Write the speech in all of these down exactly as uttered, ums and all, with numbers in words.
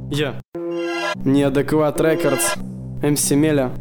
Я Неадекват Рекордс, эм си Меля.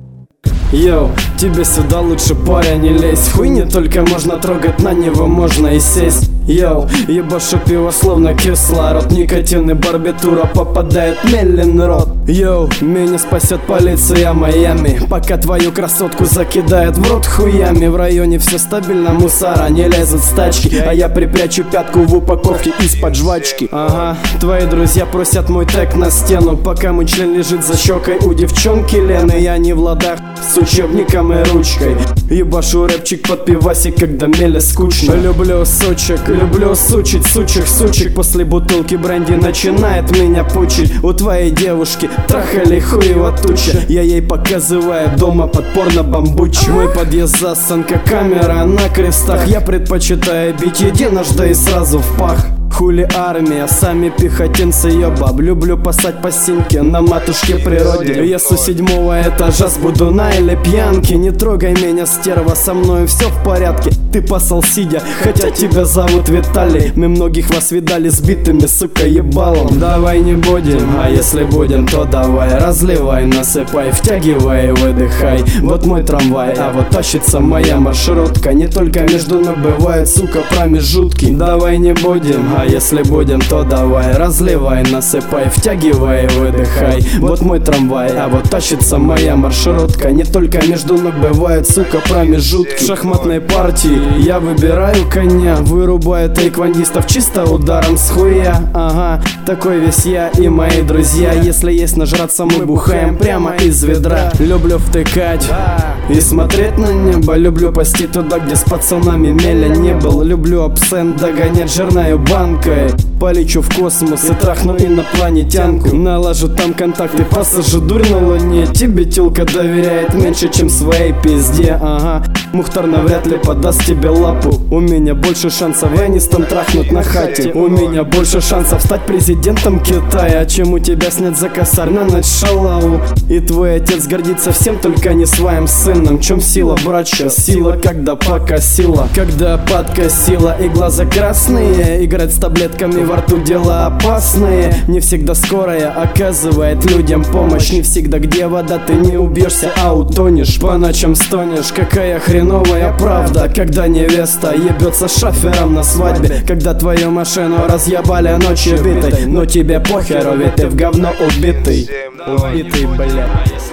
Йоу, тебе сюда лучше, паря, не лезь. Хуй не только можно трогать, на него можно и сесть. Йоу, ебашу пиво словно кислород. Никотин и барбитура попадает мелен рот. Йоу, меня спасет полиция Майами, пока твою красотку закидает в рот хуями. В районе все стабильно, мусора не лезут с тачки, а я припрячу пятку в упаковке из-под жвачки. Ага, твои друзья просят мой тег на стену, пока мой член лежит за щекой у девчонки Лены. Я не в ладах с учебником и ручкой, ебашу рэпчик под пивасик, когда меля скучно. Люблю сучек, люблю сучить, сучих сучек. После бутылки бренди начинает меня пучить. У твоей девушки трахали хуево туча, я ей показываю дома под порно-бамбучи. Мой подъезд засан как камера на крестах, я предпочитаю бить единожды и сразу в пах. Хули армия, сами пехотинцы, ёбаб. Люблю пасать по синьке на матушке природе. Я с седьмого этажа с будуна или пьянки. Не трогай меня, стерва, со мной все в порядке. Ты пасал сидя, хотя тебя зовут Виталий. Мы многих вас видали сбитыми, сука, ебалом. Давай не будем, а если будем, то давай. Разливай, насыпай, втягивай и выдыхай. Вот мой трамвай, а вот тащится моя маршрутка. Не только между ног бывают, сука, промежутки. Давай не будем, а если будем, то давай. Разливай, насыпай, втягивай и выдыхай. Вот мой трамвай, а вот тащится моя маршрутка. Не только между ног бывают, сука, промежутки. В шахматной партии я выбираю коня, вырубаю тайквандистов чисто ударом с хуя. Ага, такой весь я и мои друзья. Если есть нажраться, мы бухаем прямо из ведра. Люблю втыкать и смотреть на небо. Люблю пасти туда, где с пацанами меля не был. Люблю абсент догонять жирную банкой. Полечу в космос и трахну инопланетянку. Налажу там контакты, посажу дурь на луне. Тебе тёлка доверяет меньше, чем своей пизде. Ага, Мухтар навряд ли подаст тебе лапу. У меня больше шансов Энистон трахнуть на хате. У меня больше шансов стать президентом Китая, чем у тебя снять за косарь на ночь шалаву. И твой отец гордится всем, только не своим сыном. В чем сила, братья? Сила, когда покосила, когда подкосила и глаза красные. Играть с таблетками во рту дело опасное. Не всегда скорая оказывает людям помощь. Не всегда где вода, ты не убьешься, а утонешь. По ночам стонешь, какая хреновая правда, когда невеста ебется с шафером на свадьбе. Когда твою машину разъебали ночью битой, но тебе похеру, ведь ты в говно убитый. Убитый, бля.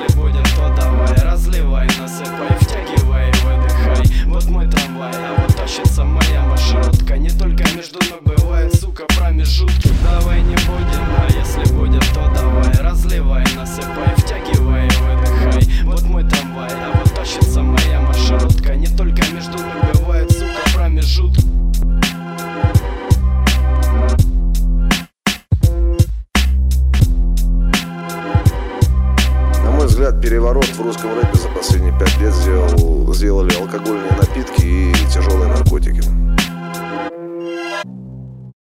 Не только между ног бывает, сука, промежутки. Давай не будем, а если будем, то давай. Разливай, насыпай, втягивай и выдыхай. Вот мой трамвай, а вот тащится моя маршрутка. Не только между ног бывает, сука, промежутки. На мой взгляд, переворот в русском рэпе за последние пять лет сделал, сделали алкогольные напитки и тяжелые наркотики.